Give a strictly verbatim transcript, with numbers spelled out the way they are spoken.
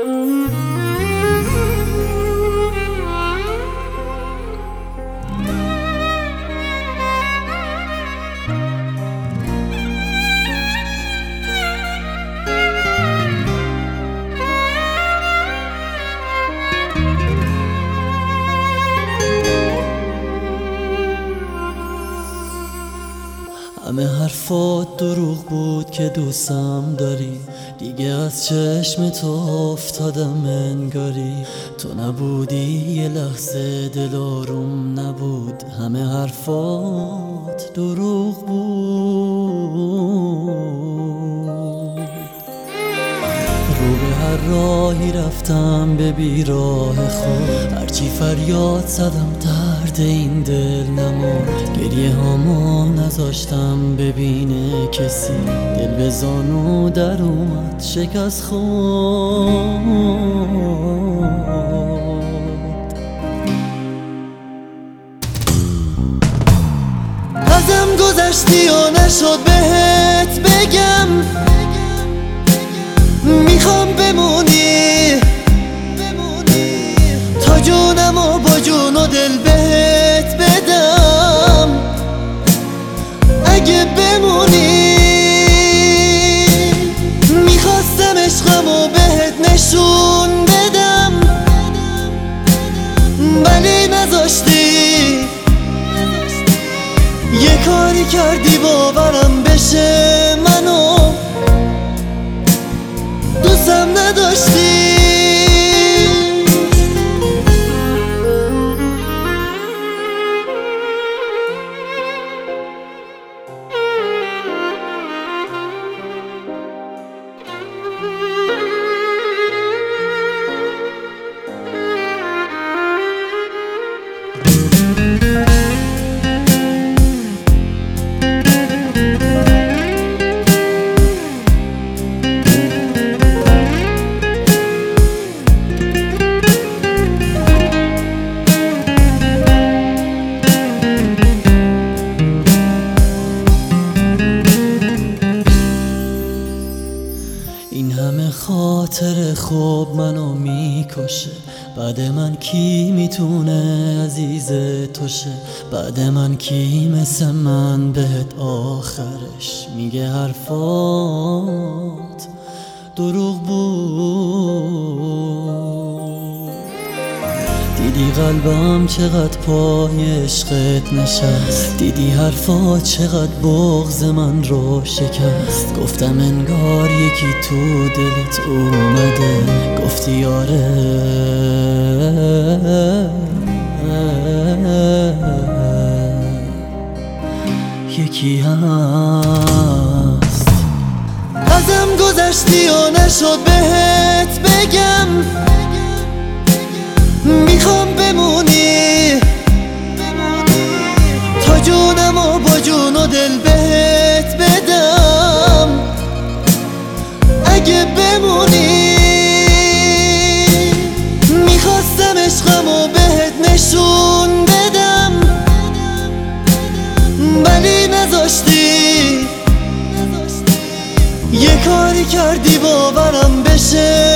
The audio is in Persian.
همه حرفات دروغ بود که دوستم داری، دیگه از چشم تو افتادم انگاری. تو نبودی یه لحظه دل آروم نبود، همه حرفات دروغ بود. رو به هر راهی رفتم به بیراه خود، هرچی فریاد زدم درد این دل نمرد. گریه هامو نذاشتم ببینه کسی، دل به زانو در اومد شکست خورد. ازم گذشتی و نشد بهت بگم، میخوام بمونی تا جونم و با جون و دل بهت بدم. اگه بمونی میخواستم عشقم و بهت نشون بدم، ولی نذاشتی. یه کاری کردی باورم بشه منو دوستم نداشتی. این همه خاطر خوب منو میکشه، بعد من کی میتونه عزیز توشه؟ بعد من کی مثل من بهت آخرش میگه حرفات دروغ بود. دیدی قلبم چقدر پای عشقت نشست، دیدی حرفات چقدر بغض من رو شکست. گفتم انگار یکی تو دلت اومده، گفتی آره یکی هست. ازم گذشتی و نشد بهت بگم، میخوام بمونی تا جونم و با جون و دل بهت بدم. اگه بمونی میخواستم عشقم و بهت نشون بدم، ولی نذاشتی. یه کاری کردی باورم بشه